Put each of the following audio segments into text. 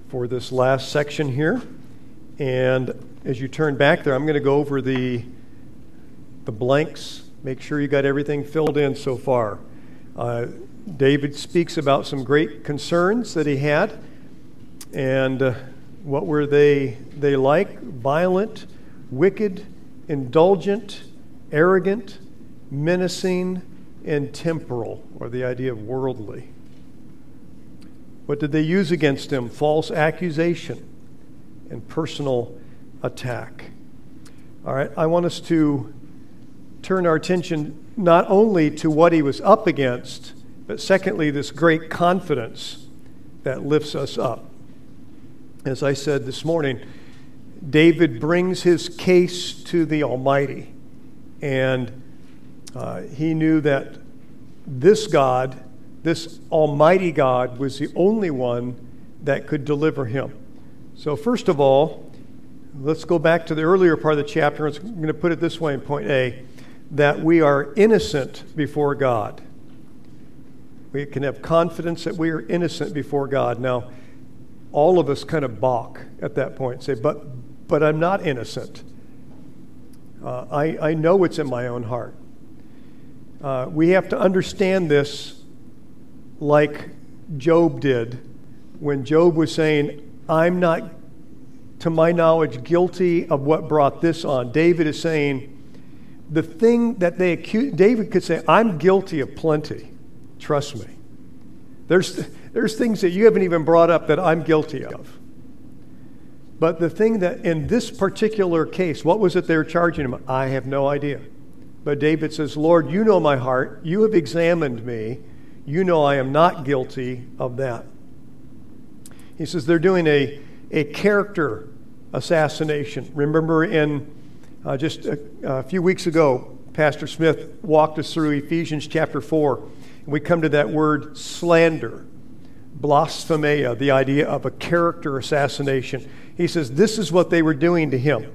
for this last section here. And as you turn back there, I'm going to go over the blanks. Make sure you got everything filled in so far. David speaks about some great concerns that he had. And what were they like? Violent, wicked, indulgent, arrogant, menacing, and temporal, or the idea of worldly. What did they use against him? False accusation and personal attack. All right, I want us to turn our attention not only to what he was up against, but secondly, this great confidence that lifts us up. As I said this morning, David brings his case to the Almighty, and he knew that this God, this Almighty God, was the only one that could deliver him. So first of all, let's go back to the earlier part of the chapter. I'm going to put it this way in point A, that we are innocent before God. We can have confidence that we are innocent before God. Now, all of us kind of balk at that point and say, but I'm not innocent. I know what's in my own heart. We have to understand this like Job did when Job was saying, I'm not, to my knowledge, guilty of what brought this on. David is saying, the thing that they accuse, David could say, I'm guilty of plenty. Trust me. There's things that you haven't even brought up that I'm guilty of. But the thing that in this particular case, what was it they were charging him? I have no idea. But David says, Lord, you know my heart. You have examined me. You know I am not guilty of that. He says they're doing a character assassination. Remember in just a few weeks ago, Pastor Smith walked us through Ephesians chapter 4. And we come to that word slander, blasphemia, the idea of a character assassination. He says this is what they were doing to him.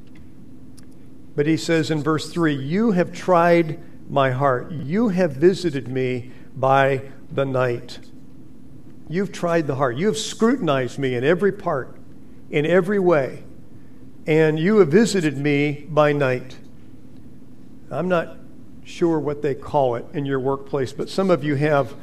But he says in verse 3, you have tried my heart. You have visited me by the night. You've tried the heart. You have scrutinized me in every part, in every way. And you have visited me by night. I'm not sure what they call it in your workplace, but some of you have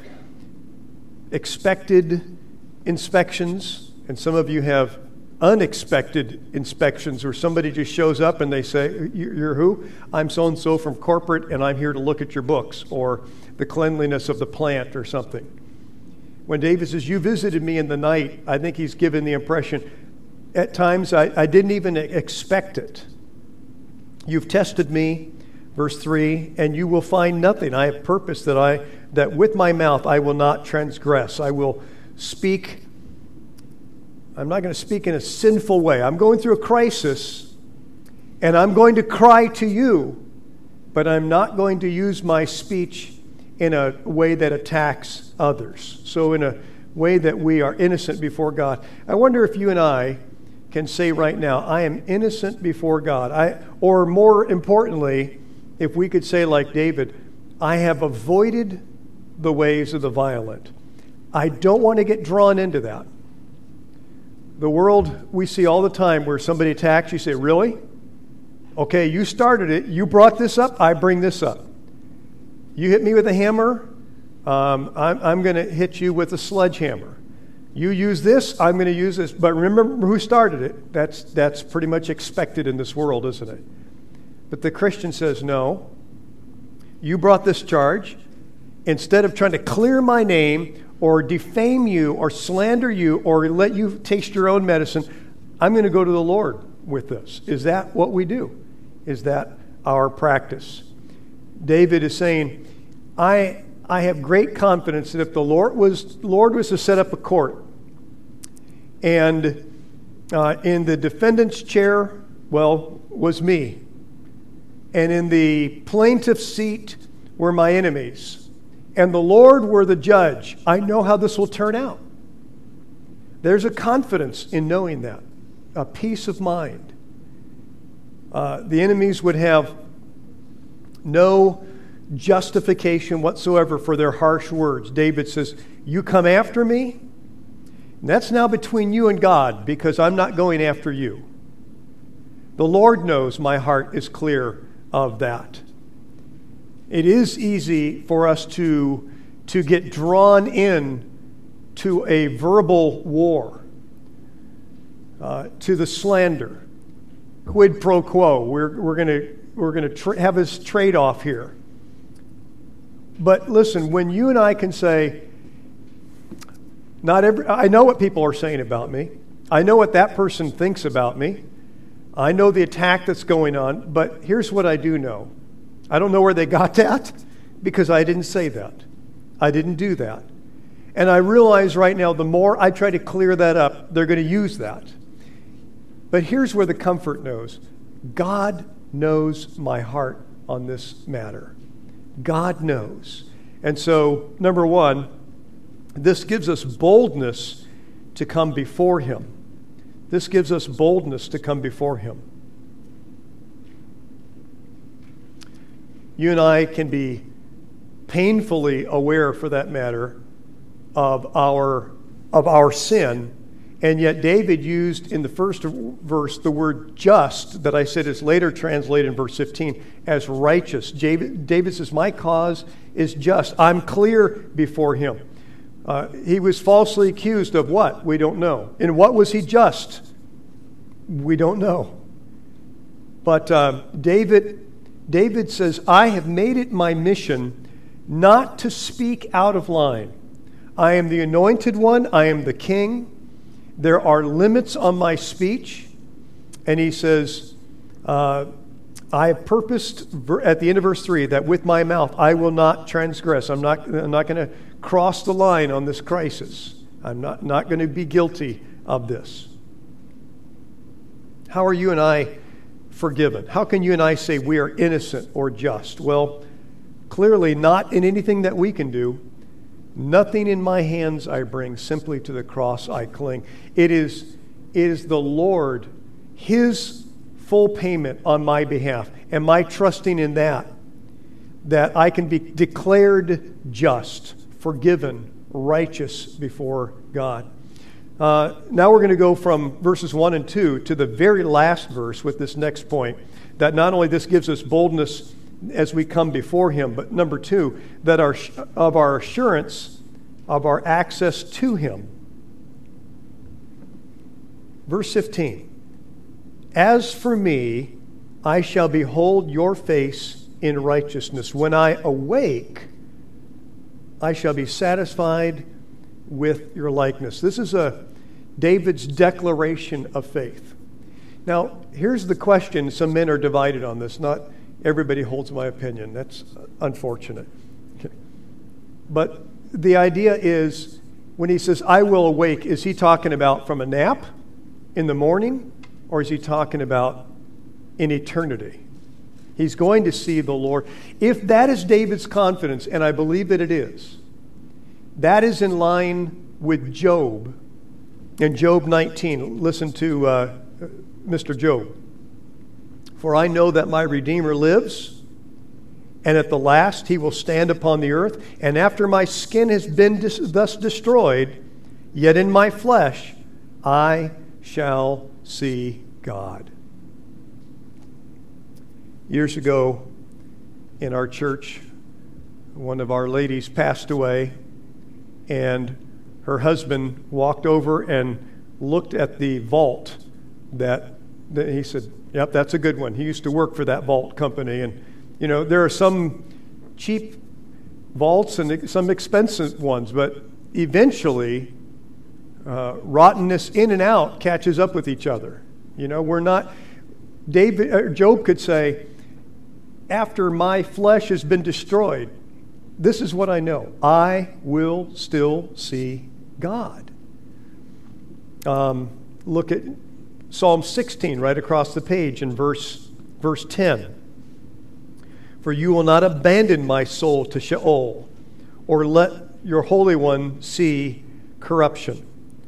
expected inspections, and some of you have unexpected inspections, where somebody just shows up and they say, you're who? I'm so-and-so from corporate, and I'm here to look at your books, or the cleanliness of the plant or something. When David says, you visited me in the night, I think he's given the impression, at times I didn't even expect it. You've tested me, verse 3, and you will find nothing. I have purpose that with my mouth I will not transgress. I will speak. I'm not going to speak in a sinful way. I'm going through a crisis, and I'm going to cry to you, but I'm not going to use my speech in a way that attacks others. So in a way that we are innocent before God. I wonder if you and I can say right now, I am innocent before God. Or more importantly, if we could say like David, I have avoided the ways of the violent. I don't want to get drawn into that. The world we see all the time where somebody attacks, you say, really? Okay, you started it. You brought this up. I bring this up. You hit me with a hammer. I'm going to hit you with a sledgehammer. You use this. I'm going to use this. But remember who started it. That's pretty much expected in this world, isn't it? But the Christian says, no. You brought this charge. Instead of trying to clear my name or defame you or slander you or let you taste your own medicine, I'm going to go to the Lord with this. Is that what we do? Is that our practice? David is saying, I have great confidence that if the Lord was to set up a court, and in the defendant's chair, was me, and in the plaintiff's seat were my enemies, and the Lord were the judge, I know how this will turn out. There's a confidence in knowing that, a peace of mind. The enemies would have no justification whatsoever for their harsh words. David says, you come after me, That's now between you and God, because I'm not going after you. The Lord knows my heart is clear of that. It is easy for us to get drawn in to a verbal war, to the slander, quid pro quo. We're going to have this trade-off here. But listen, when you and I can say, I know what people are saying about me. I know what that person thinks about me. I know the attack that's going on, but here's what I do know. I don't know where they got that because I didn't say that. I didn't do that. And I realize right now, the more I try to clear that up, they're going to use that. But here's where the comfort knows. God knows my heart on this matter. God knows. And so, number one, this gives us boldness to come before Him. This gives us boldness to come before Him. You and I can be painfully aware, for that matter, of our sin, and yet David used in the first verse the word just, that I said is later translated in verse 15 as righteous. David says, my cause is just. I'm clear before Him. He was falsely accused of what? We don't know. In what was he just? We don't know. But David says, I have made it my mission not to speak out of line. I am the anointed one. I am the king. There are limits on my speech. And he says, I have purposed, at the end of verse 3, that with my mouth I will not transgress. I'm not going to cross the line on this crisis. I'm not going to be guilty of this. How are you and I forgiven? How can you and I say we are innocent or just? Well, clearly not in anything that we can do. Nothing in my hands I bring, simply to the cross I cling. It is the Lord, His full payment on my behalf, and my trusting in that I can be declared just, forgiven, righteous before God. Now we're going to go from verses 1 and 2 to the very last verse with this next point, that not only this gives us boldness as we come before Him, but number 2, that our assurance of our access to Him. Verse 15, as for me, I shall behold your face in righteousness. When I awake, I shall be satisfied with your likeness. This is David's declaration of faith. Now, here's the question. Some men are divided on this. Not everybody holds my opinion. That's unfortunate. Okay. But the idea is, when he says, I will awake, is he talking about from a nap in the morning, or is he talking about in eternity? He's going to see the Lord. If that is David's confidence, and I believe that it is, that is in line with Job. In Job 19, listen to Mr. Job. For I know that my Redeemer lives, and at the last He will stand upon the earth. And after my skin has been thus destroyed, yet in my flesh I shall see God. Years ago in our church, one of our ladies passed away, and her husband walked over and looked at the vault that he said, yep, that's a good one. He used to work for that vault company. And, you know, there are some cheap vaults and some expensive ones, but eventually rottenness in and out catches up with each other. You know, Job could say, after my flesh has been destroyed, this is what I know. I will still see God. Look at Psalm 16 right across the page in verse 10. For you will not abandon my soul to Sheol, or let your Holy One see corruption.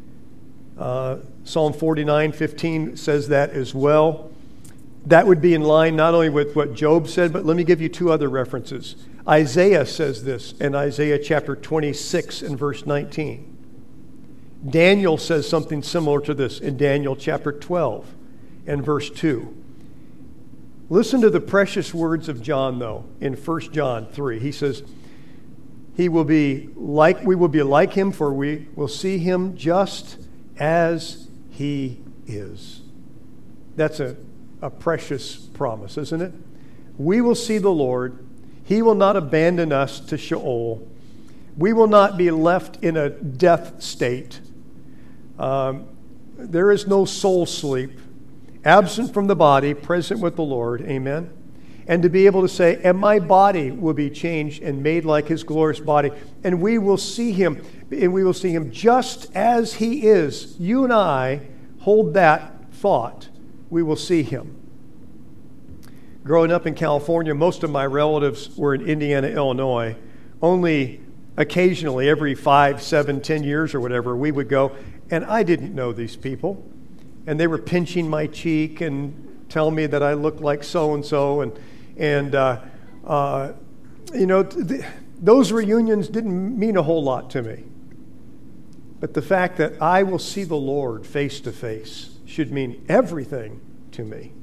Psalm 49:15 says that as well. That would be in line not only with what Job said, but let me give you 2 other references. Isaiah says this in Isaiah chapter 26 and verse 19. Daniel says something similar to this in Daniel chapter 12 and verse 2. Listen to the precious words of John, though, in 1 John 3. He says, we will be like him, for we will see him just as he is. That's a precious promise, isn't it? We will see the Lord. He will not abandon us to Sheol. We will not be left in a death state. There is no soul sleep. Absent from the body, present with the Lord. Amen. And to be able to say, and my body will be changed and made like his glorious body. And we will see him, just as he is. You and I hold that thought. We will see him. Growing up in California, most of my relatives were in Indiana, Illinois. Only occasionally, every 5, 7, 10 years or whatever, we would go. And I didn't know these people. And they were pinching my cheek and telling me that I looked like so-and-so. Those reunions didn't mean a whole lot to me. But the fact that I will see the Lord face to face should mean everything to me.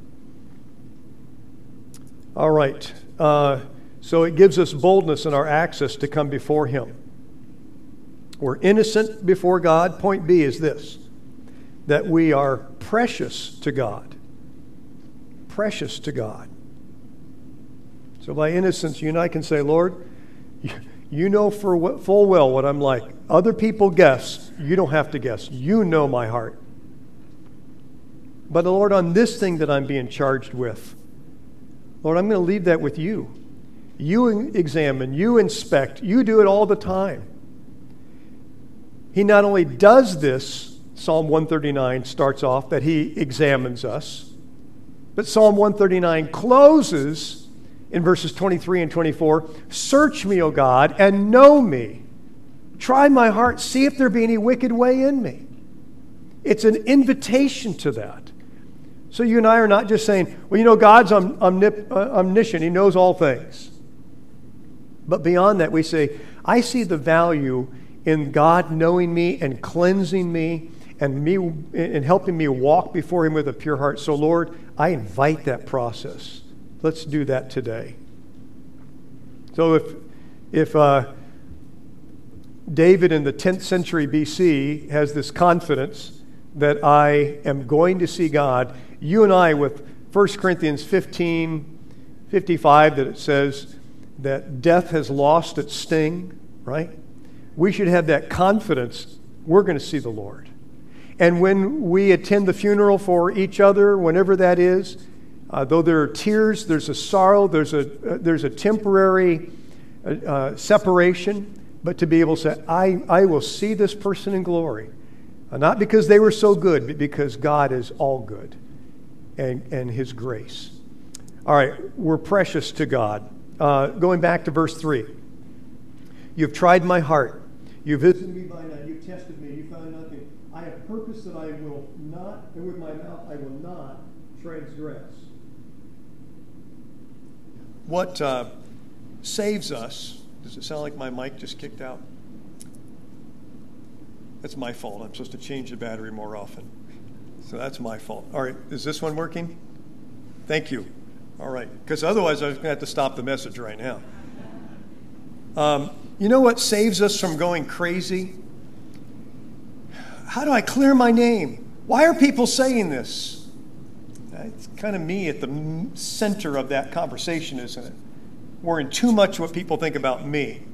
All right. So it gives us boldness in our access to come before him. We're innocent before God. Point B is this, that we are precious to God. Precious to God. So by innocence, you and I can say, Lord, you know full well what I'm like. Other people guess. You don't have to guess. You know my heart. But Lord, on this thing that I'm being charged with, Lord, I'm going to leave that with you. You examine, you inspect, you do it all the time. He not only does this, Psalm 139 starts off that he examines us, but Psalm 139 closes in verses 23 and 24, search me, O God, and know me. Try my heart, see if there be any wicked way in me. It's an invitation to that. So you and I are not just saying, well, God's omniscient. He knows all things. But beyond that, we say, I see the value in God knowing me and cleansing me and helping me walk before him with a pure heart. So, Lord, I invite that process. Let's do that today. So if David in the 10th century BC has this confidence that I am going to see God, you and I, with 1 Corinthians 15:55, that it says that death has lost its sting, right? We should have that confidence we're going to see the Lord. And when we attend the funeral for each other, whenever that is, though there are tears, there's a sorrow, there's a temporary separation, but to be able to say, I will see this person in glory. Not because they were so good, but because God is all good and his grace. All right, we're precious to God. Going back to verse 3. You've tried my heart. You've visited me by night. You've tested me. You found nothing. I have purpose that I will not, and with my mouth I will not transgress. What saves us, does it sound like my mic just kicked out? That's my fault. I'm supposed to change the battery more often. So that's my fault. All right, is this one working? Thank you. All right, because otherwise I was going to have to stop the message right now. You know what saves us from going crazy? How do I clear my name? Why are people saying this? It's kind of me at the center of that conversation, isn't it? Worrying too much what people think about me.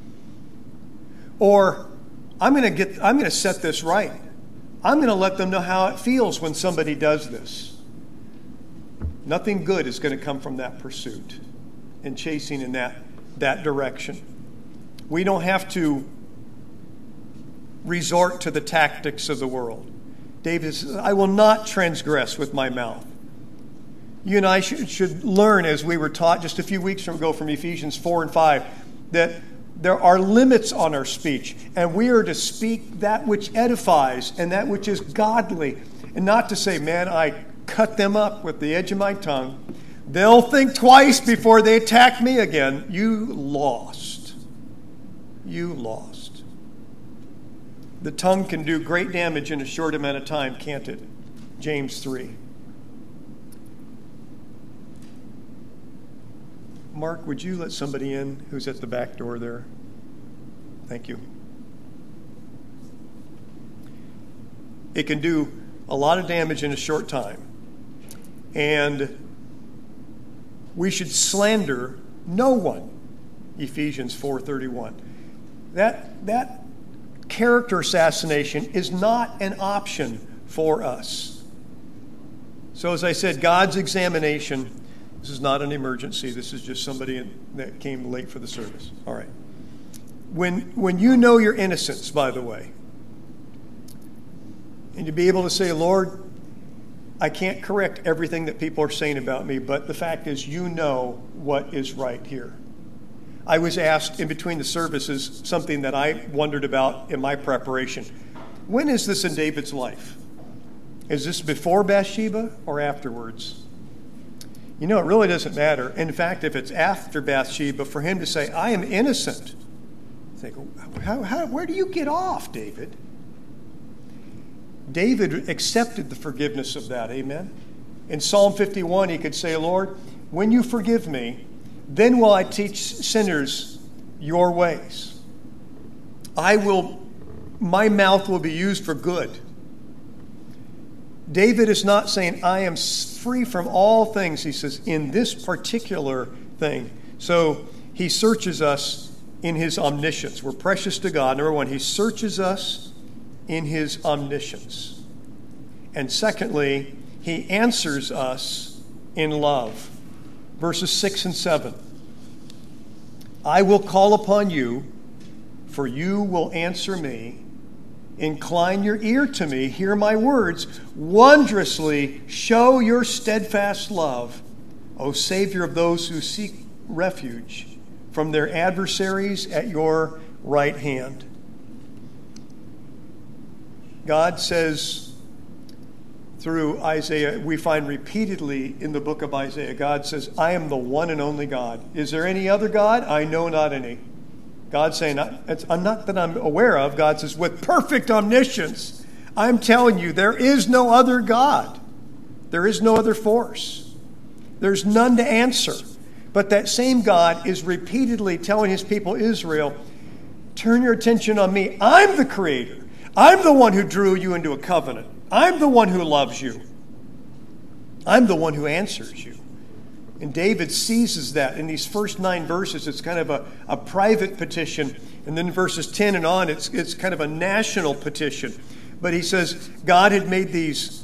Or I'm going to set this right. I'm going to let them know how it feels when somebody does this. Nothing good is going to come from that pursuit and chasing in that direction. We don't have to resort to the tactics of the world. David says, I will not transgress with my mouth. You and I should learn, as we were taught just a few weeks ago from Ephesians 4 and 5, that there are limits on our speech, and we are to speak that which edifies and that which is godly, and not to say, man, I cut them up with the edge of my tongue. They'll think twice before they attack me again. You lost. You lost. The tongue can do great damage in a short amount of time, can't it? James 3. Mark, would you let somebody in who's at the back door there? Thank you. It can do a lot of damage in a short time. And we should slander no one. Ephesians 4:31. That character assassination is not an option for us. So as I said, God's examination, this is not an emergency. This is just somebody that came late for the service. All right. When you know your innocence, by the way, and to be able to say, Lord, I can't correct everything that people are saying about me, but the fact is you know what is right here. I was asked in between the services something that I wondered about in my preparation. When is this in David's life? Is this before Bathsheba or afterwards? You know, it really doesn't matter. In fact, if it's after Bathsheba, for him to say, I am innocent, think, where do you get off, David? David accepted the forgiveness of that, amen? In Psalm 51, he could say, Lord, when you forgive me, then will I teach sinners your ways. My mouth will be used for good. David is not saying, I am free from all things. He says, in this particular thing. So he searches us in his omniscience. We're precious to God. Number one, he searches us in his omniscience. And secondly, he answers us in love. Verses 6 and 7. I will call upon you, for you will answer me. Incline your ear to me, hear my words. Wondrously show your steadfast love, O Savior of those who seek refuge from their adversaries at your right hand. God says, through Isaiah, we find repeatedly in the book of Isaiah, God says, I am the one and only God. Is there any other God? I know not any. God's saying, I'm not that I'm aware of. God says, with perfect omniscience, I'm telling you, there is no other God. There is no other force. There's none to answer. But that same God is repeatedly telling his people Israel, turn your attention on me. I'm the creator. I'm the one who drew you into a covenant. I'm the one who loves you. I'm the one who answers you. And David seizes that in these first 9 verses. It's kind of a private petition. And then verses 10 and on, it's kind of a national petition. But he says God had made these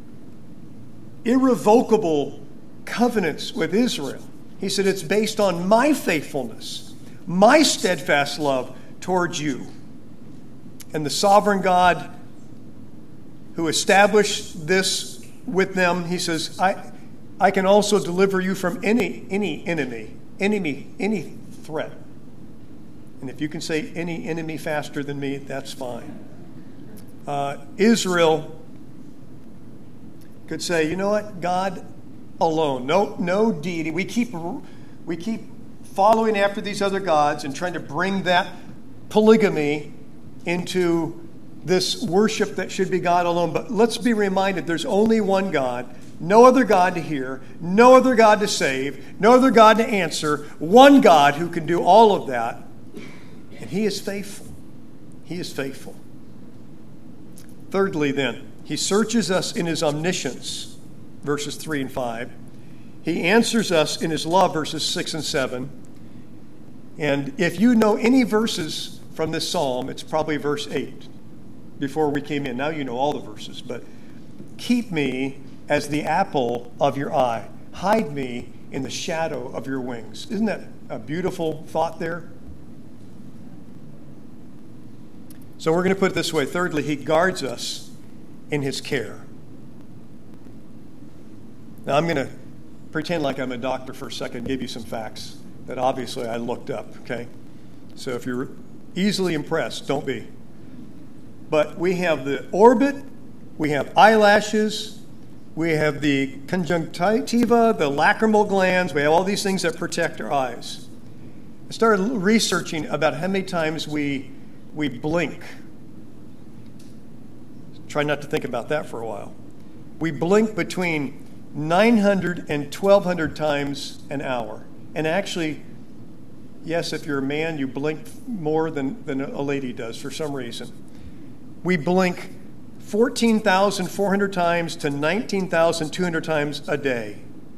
irrevocable covenants with Israel. He said it's based on my faithfulness, my steadfast love towards you. And the sovereign God who established this with them, he says, I can also deliver you from any enemy, any threat. And if you can say any enemy faster than me, that's fine. Israel could say, you know what, God alone, no deity. We keep following after these other gods and trying to bring that polygamy into this worship that should be God alone. But let's be reminded there's only one God, no other God to hear, no other God to save, no other God to answer, one God who can do all of that. And he is faithful. He is faithful. Thirdly, then, he searches us in his omniscience, verses 3 and 5. He answers us in his love, verses 6 and 7. And if you know any verses from this psalm, it's probably verse 8. Before we came in. Now you know all the verses. But keep me as the apple of your eye. Hide me in the shadow of your wings. Isn't that a beautiful thought there? So we're going to put it this way. Thirdly, he guards us in his care. Now I'm going to pretend like I'm a doctor for a second, give you some facts that obviously I looked up, okay? So if you're easily impressed, don't be. But we have the orbit, we have eyelashes, we have the conjunctiva, the lacrimal glands, we have all these things that protect our eyes. I started researching about how many times we blink Try not to think about that for a while. We blink between 900 and 1,200 times an hour. And actually, yes, if you're a man, you blink more than a lady does for some reason. We blink 14,400 times to 19,200 times a day.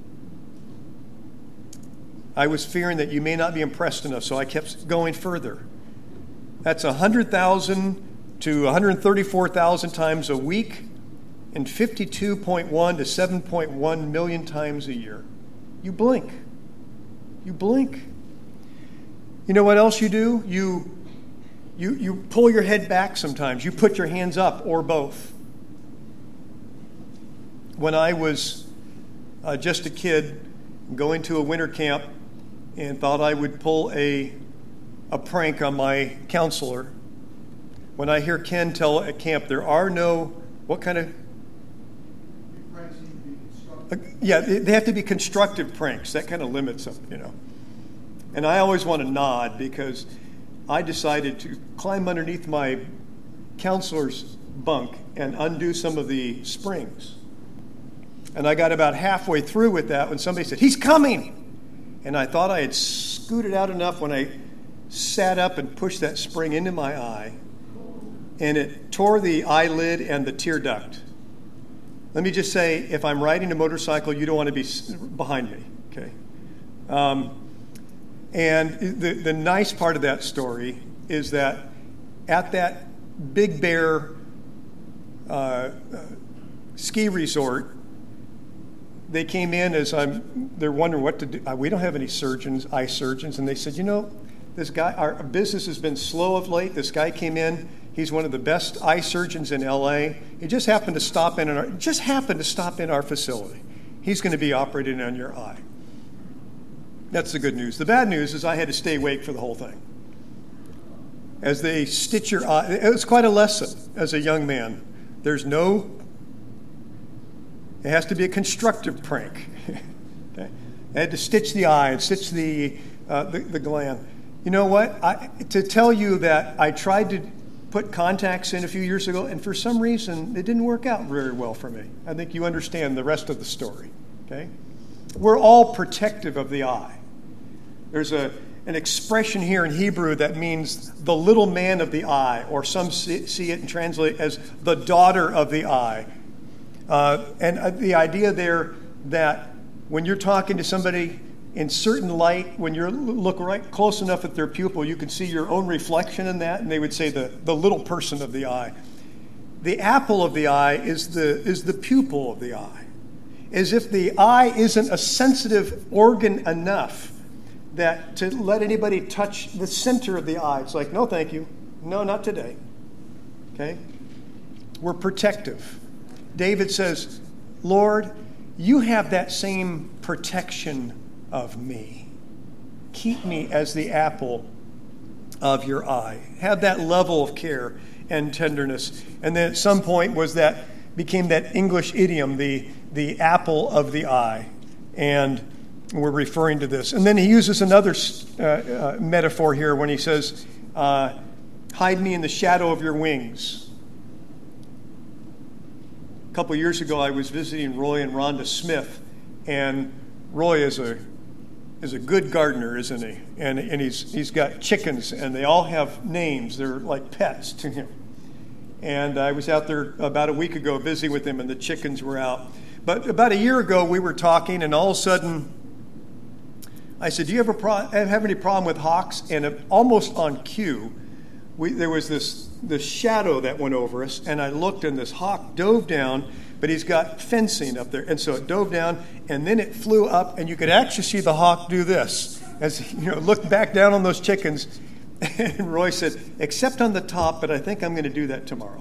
I was fearing that you may not be impressed enough, so I kept going further. That's 100,000 to 134,000 times a week and 52.1 to 7.1 million times a year. You blink. You blink. You know what else you do? You pull your head back sometimes. You put your hands up or both. When I was just a kid going to a winter camp and thought I would pull a prank on my counselor, when I hear Ken tell at camp, there are no, what kind of? Pranks need to be constructive. Yeah, they have to be constructive pranks. That kind of limits them, you know. And I always want to nod because I decided to climb underneath my counselor's bunk and undo some of the springs. And I got about halfway through with that when somebody said, "He's coming!" And I thought I had scooted out enough when I sat up and pushed that spring into my eye, and it tore the eyelid and the tear duct. Let me just say, if I'm riding a motorcycle, you don't want to be behind me, okay? And the nice part of that story is that at that Big Bear ski resort, they came in they're wondering what to do. We don't have any surgeons, eye surgeons. And they said, you know, this guy, our business has been slow of late. This guy came in. He's one of the best eye surgeons in L.A. He just happened to stop in our facility. He's going to be operating on your eye. That's the good news. The bad news is I had to stay awake for the whole thing. As they stitch your eye, it was quite a lesson as a young man. It has to be a constructive prank. Okay? I had to stitch the eye and stitch the gland. You know what? To tell you that I tried to put contacts in a few years ago, and for some reason, it didn't work out very well for me. I think you understand the rest of the story. Okay? We're all protective of the eye. There's an expression here in Hebrew that means the little man of the eye, or some see it and translate as the daughter of the eye. And the idea there that when you're talking to somebody in certain light, when you look right close enough at their pupil, you can see your own reflection in that, and they would say the little person of the eye. The apple of the eye is the pupil of the eye. As if the eye isn't a sensitive organ enough that to let anybody touch the center of the eye. It's like, no, thank you. No, not today. Okay? We're protective. David says, Lord, you have that same protection of me. Keep me as the apple of your eye. Have that level of care and tenderness. And then at some point became that English idiom, the apple of the eye. And we're referring to this. And then he uses another metaphor here when he says, hide me in the shadow of your wings. A couple years ago, I was visiting Roy and Rhonda Smith, and Roy is a good gardener, isn't he? And he's got chickens, and they all have names. They're like pets to him. And I was out there about a week ago visiting with him, and the chickens were out. But about a year ago, we were talking, and all of a sudden, I said, do you have any problem with hawks? And almost on cue, there was this shadow that went over us, and I looked, and this hawk dove down, but he's got fencing up there. And so it dove down, and then it flew up, and you could actually see the hawk do this, as looked back down on those chickens. And Roy said, except on the top, but I think I'm going to do that tomorrow.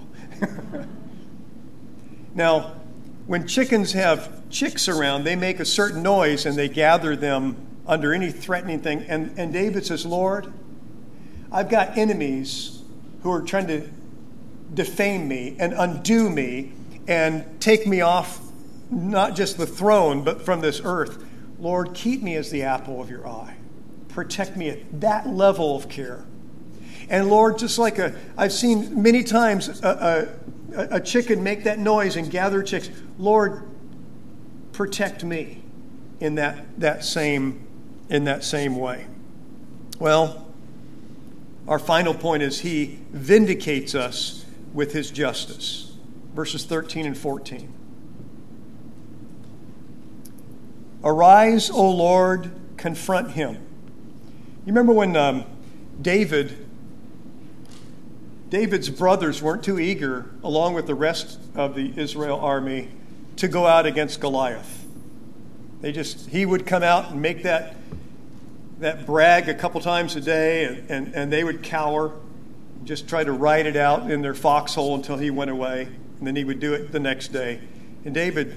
Now, when chickens have chicks around, they make a certain noise, and they gather them under any threatening thing. And David says, Lord, I've got enemies who are trying to defame me and undo me and take me off not just the throne, but from this earth. Lord, keep me as the apple of your eye. Protect me at that level of care. And Lord, just like I've seen many times a chicken make that noise and gather chicks. Lord, protect me in that same way. Well, our final point is he vindicates us with his justice. Verses 13 and 14. Arise, O Lord, confront him. You remember when David's brothers weren't too eager, along with the rest of the Israel army, to go out against Goliath. He would come out and make that brag a couple times a day, and they would cower, just try to ride it out in their foxhole until he went away, and then he would do it the next day. And David,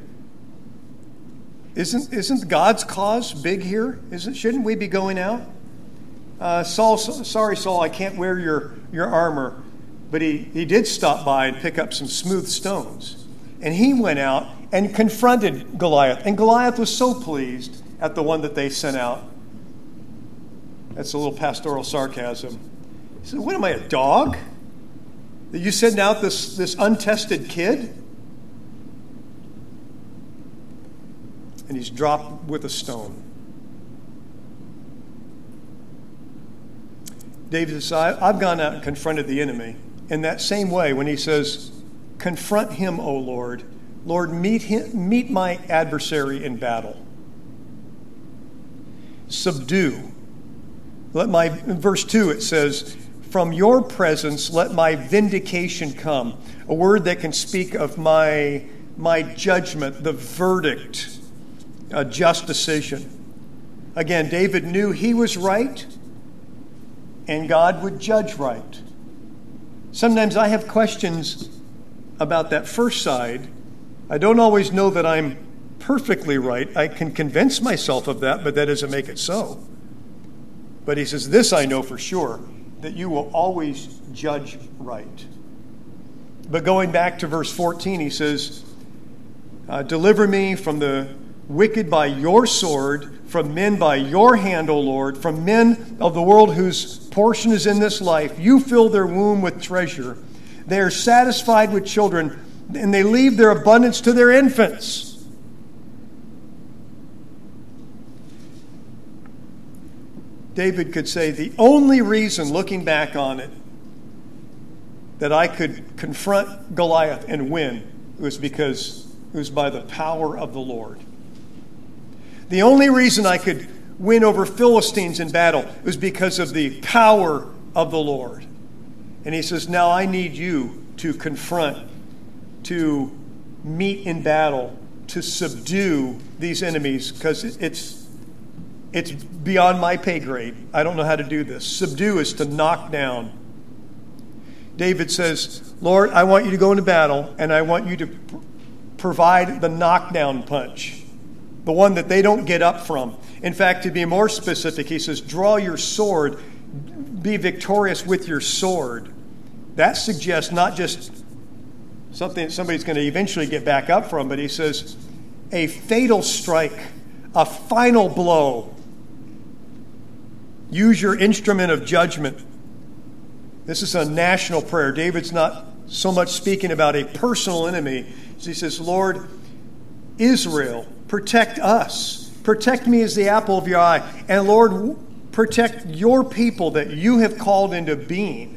isn't God's cause big here? Shouldn't we be going out? Sorry, Saul, I can't wear your armor. But he did stop by and pick up some smooth stones. And he went out and confronted Goliath. And Goliath was so pleased at the one that they sent out. That's a little pastoral sarcasm. He said, what am I, a dog? That you send out this untested kid? And he's dropped with a stone. David says, I've gone out and confronted the enemy. In that same way, when he says, confront him, O Lord, Lord, meet my adversary in battle. Subdue. In verse 2 it says, from your presence let my vindication come. A word that can speak of my judgment, the verdict, a just decision. Again, David knew he was right, and God would judge right. Sometimes I have questions about that first side. I don't always know that I'm perfectly right. I can convince myself of that, but that doesn't make it so. But he says, this I know for sure, that you will always judge right. But going back to verse 14, he says, deliver me from the wicked by your sword, from men by your hand, O Lord, from men of the world whose portion is in this life. You fill their womb with treasure. They are satisfied with children, and they leave their abundance to their infants. David could say, the only reason, looking back on it, that I could confront Goliath and win was because it was by the power of the Lord. The only reason I could win over Philistines in battle was because of the power of the Lord. And he says, now I need you to confront, to meet in battle, to subdue these enemies, because it's beyond my pay grade. I don't know how to do this. Subdue is to knock down. David says, Lord, I want you to go into battle, and I want you to provide the knockdown punch, the one that they don't get up from. In fact, to be more specific, he says, draw your sword, be victorious with your sword. That suggests not just something that somebody's going to eventually get back up from, but he says, a fatal strike, a final blow. Use your instrument of judgment. This is a national prayer. David's not so much speaking about a personal enemy. He says, Lord, Israel, protect us. Protect me as the apple of your eye. And Lord, protect your people that you have called into being.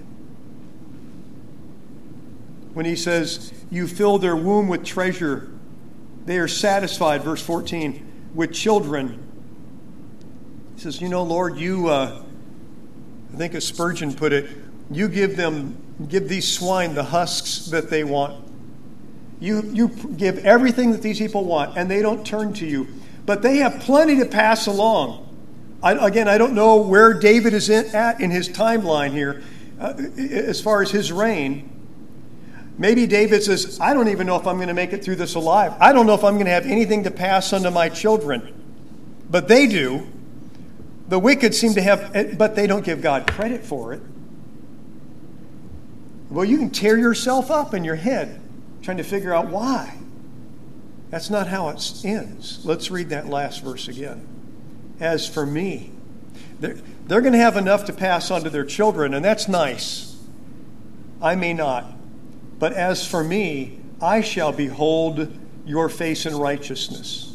When he says, you fill their womb with treasure, they are satisfied, verse 14, with children. He says, Lord, you, I think as Spurgeon put it, you give these swine the husks that they want. You give everything that these people want, and they don't turn to you. But they have plenty to pass along. I don't know where David is at in his timeline here as far as his reign. Maybe David says, I don't even know if I'm going to make it through this alive. I don't know if I'm going to have anything to pass on to my children. But they do. The wicked seem to have, but they don't give God credit for it. Well, you can tear yourself up in your head trying to figure out why. That's not how it ends. Let's read that last verse again. As for me, they're going to have enough to pass on to their children, and that's nice. I may not. But as for me, I shall behold your face in righteousness.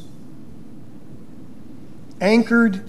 Anchored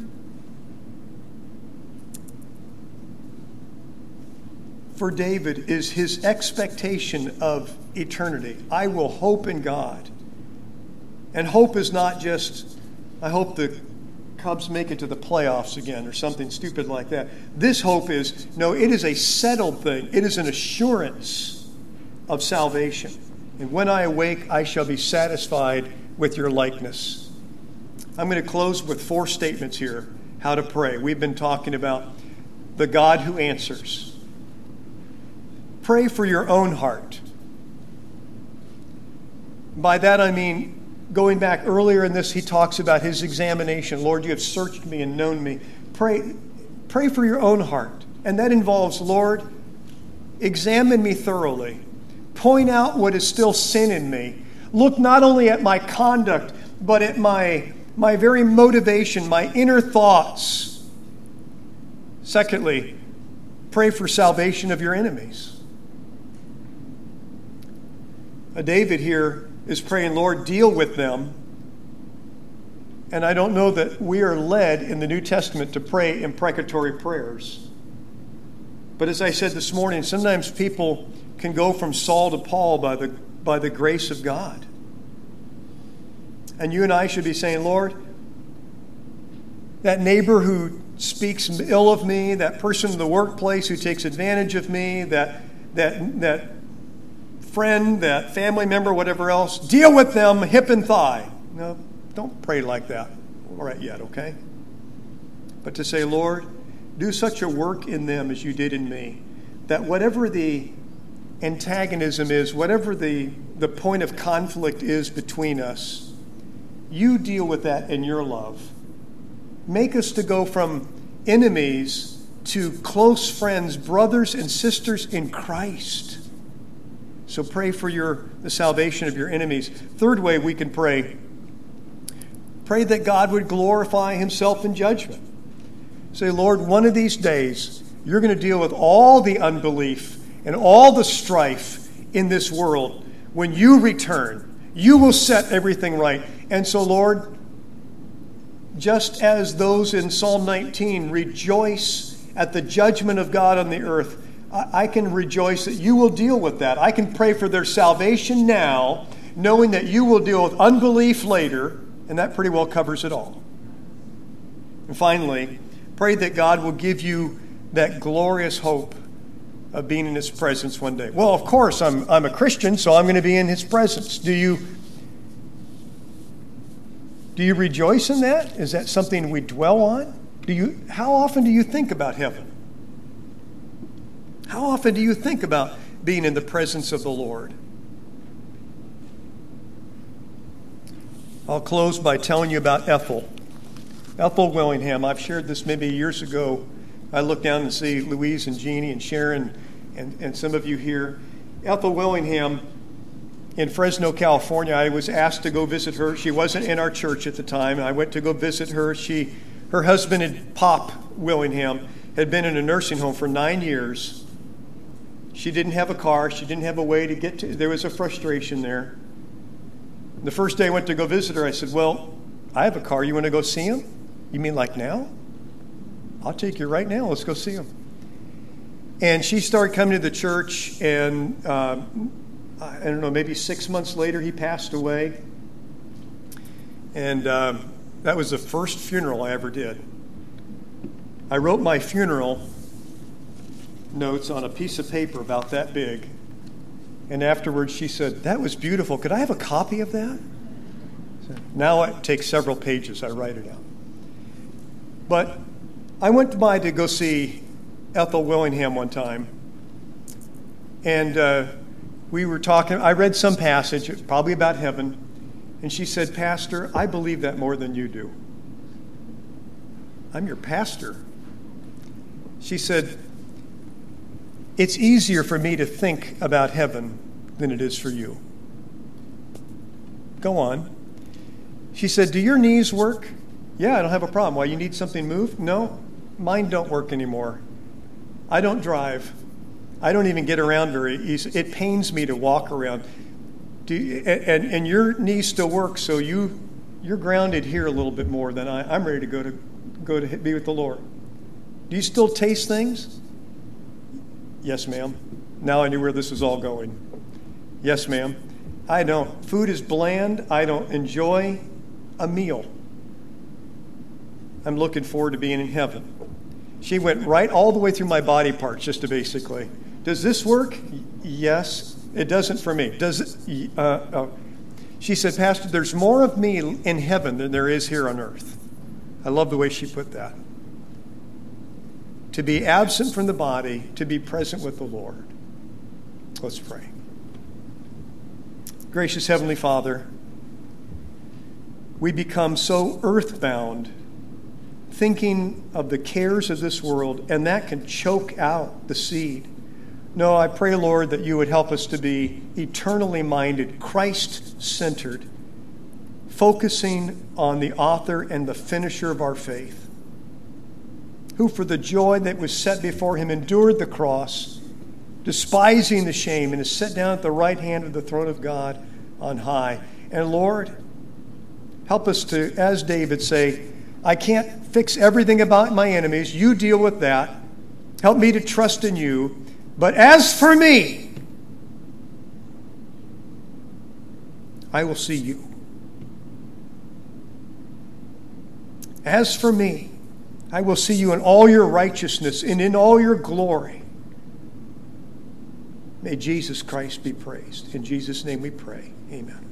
for David is his expectation of eternity. I will hope in God. And hope is not just, I hope the Cubs make it to the playoffs again or something stupid like that. This hope is, no, it is a settled thing. It is an assurance of salvation. And when I awake, I shall be satisfied with your likeness. I'm going to close with 4 statements here, how to pray. We've been talking about the God who answers. Pray for your own heart. By that I mean, going back earlier in this, he talks about his examination. Lord, you have searched me and known me. Pray for your own heart. And that involves, Lord, examine me thoroughly. Point out what is still sin in me. Look not only at my conduct, but at my very motivation, my inner thoughts. Secondly, pray for salvation of your enemies. David here is praying, Lord, deal with them. And I don't know that we are led in the New Testament to pray imprecatory prayers. But as I said this morning, sometimes people can go from Saul to Paul by the grace of God. And you and I should be saying, Lord, that neighbor who speaks ill of me, that person in the workplace who takes advantage of me, that friend, that family member, whatever else, deal with them hip and thigh. No, don't pray like that right yet, okay? But to say, Lord, do such a work in them as you did in me, that whatever the antagonism is, whatever the point of conflict is between us, you deal with that in your love. Make us to go from enemies to close friends, brothers and sisters in Christ. So pray for the salvation of your enemies. Third way we can pray that God would glorify himself in judgment. Say, Lord, one of these days, you're going to deal with all the unbelief and all the strife in this world. When you return, you will set everything right. And so, Lord, just as those in Psalm 19 rejoice at the judgment of God on the earth, I can rejoice that you will deal with that. I can pray for their salvation now, knowing that you will deal with unbelief later, and that pretty well covers it all. And finally, pray that God will give you that glorious hope of being in his presence one day. Well, of course, I'm a Christian, so I'm going to be in his presence. Do you rejoice in that? Is that something we dwell on? How often do you think about heaven? How often do you think about being in the presence of the Lord? I'll close by telling you about Ethel. Ethel Willingham. I've shared this maybe years ago. I look down and see Louise and Jeannie and Sharon and some of you here. Ethel Willingham in Fresno, California. I was asked to go visit her. She wasn't in our church at the time. I went to go visit her. Her husband, Pop Willingham, had been in a nursing home for 9 years. She didn't have a car. She didn't have a way to get to. There was a frustration there. The first day I went to go visit her, I said, well, I have a car. You want to go see him? You mean like now? I'll take you right now. Let's go see him. And she started coming to the church, and I don't know, maybe 6 months later, he passed away. And that was the first funeral I ever did. I wrote my funeral notes on a piece of paper about that big. And afterwards she said, that was beautiful. Could I have a copy of that? Now it takes several pages. I write it out. But I went by to go see Ethel Willingham one time. And we were talking. I read some passage, probably about heaven. And she said, Pastor, I believe that more than you do. I'm your pastor. She said, it's easier for me to think about heaven than it is for you. Go on. She said, do your knees work? Yeah, I don't have a problem. Why, you need something moved? No, mine don't work anymore. I don't drive. I don't even get around very easy. It pains me to walk around. And your knees still work, so you're grounded here a little bit more than I'm ready to go to be with the Lord. Do you still taste things? Yes, ma'am. Now I knew where this was all going. Yes, ma'am. I don't. Food is bland. I don't enjoy a meal. I'm looking forward to being in heaven. She went right all the way through my body parts, just to basically. Does this work? Yes. It doesn't for me. Does it? She said, Pastor, there's more of me in heaven than there is here on earth. I love the way she put that. To be absent from the body, to be present with the Lord. Let's pray. Gracious Heavenly Father, we become so earthbound, thinking of the cares of this world, and that can choke out the seed. No, I pray, Lord, that you would help us to be eternally minded, Christ-centered, focusing on the author and the finisher of our faith, who for the joy that was set before him endured the cross, despising the shame, and is set down at the right hand of the throne of God on high. And Lord, help us to, as David, say, I can't fix everything about my enemies. You deal with that. Help me to trust in you. But as for me, I will see you. As for me, I will see you in all your righteousness and in all your glory. May Jesus Christ be praised. In Jesus' name we pray. Amen.